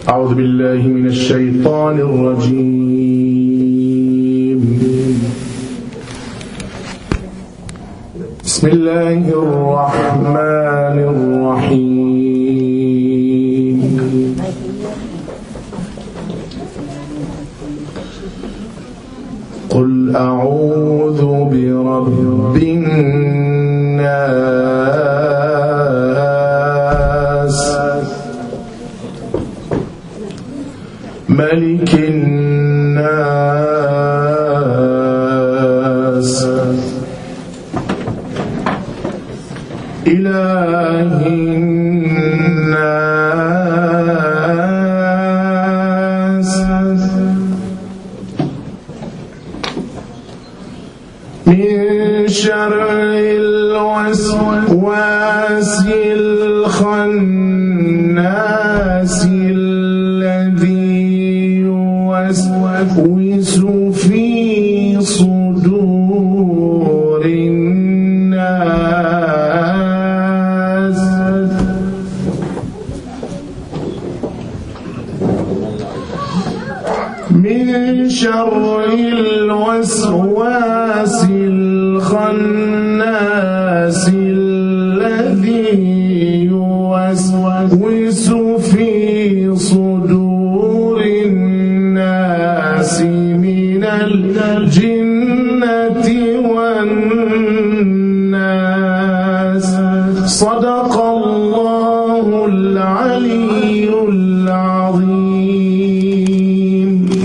أعوذ بالله من الشيطان الرجيم. بسم الله الرحمن الرحيم. قل أعوذ برب الناس ملك الناس إله الناس من شر الوسواس الخناس الذي يوسوس في صدور الناس من شر الوسواس الخناس الذي يوسوس في صدور الناس من الجن